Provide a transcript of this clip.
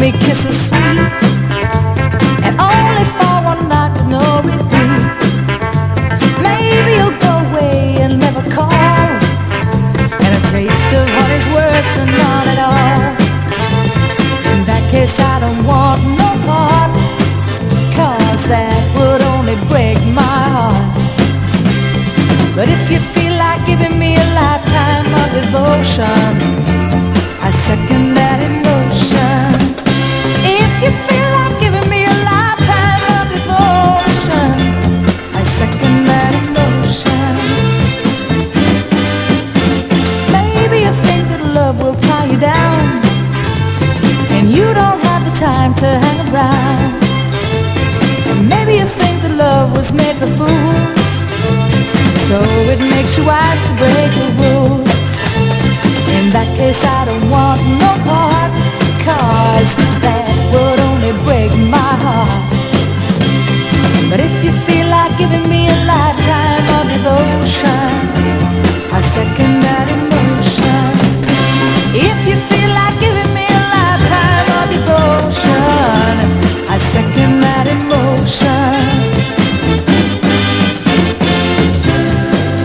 me kisses sweet, and only for one night with no repeat. Maybe you'll go away and never call, and a taste of honey's worse than none at all. In that case I don't want no part, 'cause that would only break my heart. But if you feel like giving me a lifetime of devotion, I second that emotion. If you feel like giving me a lifetime of devotion, I second that emotion. Maybe you think that love will tie you down, and you don't have the time to hang around. And maybe you think that love was made for fools, so it makes you wise to break the rules.